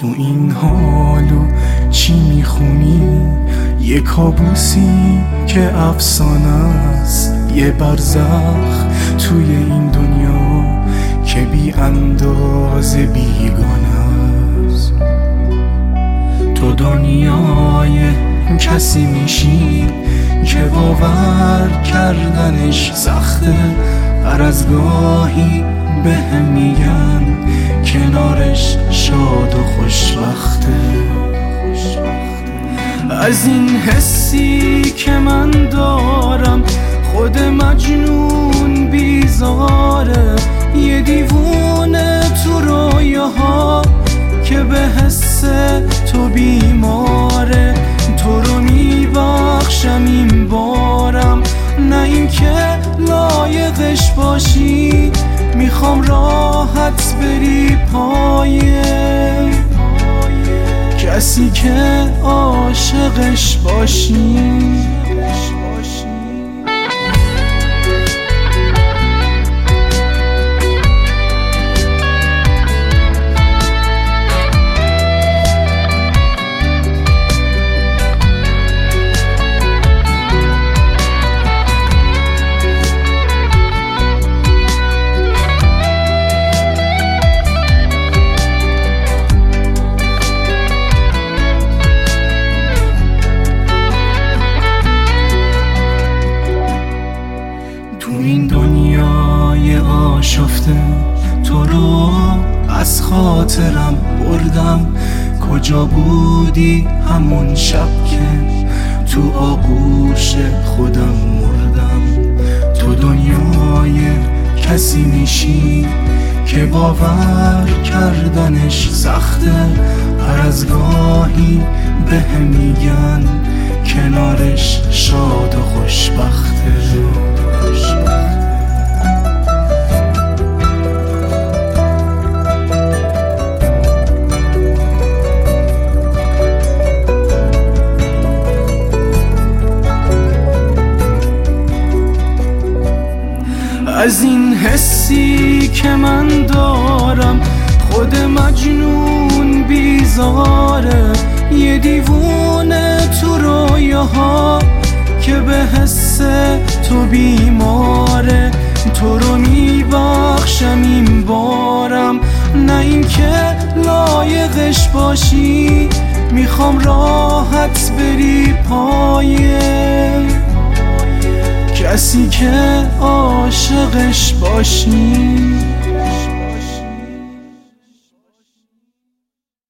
تو این حالو چی میخونی؟ یه کابوسی که افسانه است، یه برزخ توی این دنیا که بی اندازه بیگانه است. تو دنیای کسی میشی که باور کردنش سخته، هر از گاهی بهم میگن کنارش شاد و خوشبخته. از این حسی که من دارم خود مجنون بیزاره، یه دیوونه تو رویاها که به حس تو بیماره. تو رو میبخشم این بارم، نه این که لایقش باشی، میخوام راحت بری پایه کسی که عاشقش باشی. تو این دنیای آشفته تو رو از خاطرم بردم. کجا بودی همون شب که تو آغوش خودم مردم؟ تو دنیای کسی میشی که باور کردنش سخته، هر از گاهی بهم میگن کنارش شاد و خوشبخته. از این حسی که من دارم خود مجنون بیزاره، یه دیوونه تو رویاها که به حس تو بیماره. تو رو میبخشم این بارم، نه این که لایقش باشی، میخوام راحت بری پایه کسی که عاشقش باشی.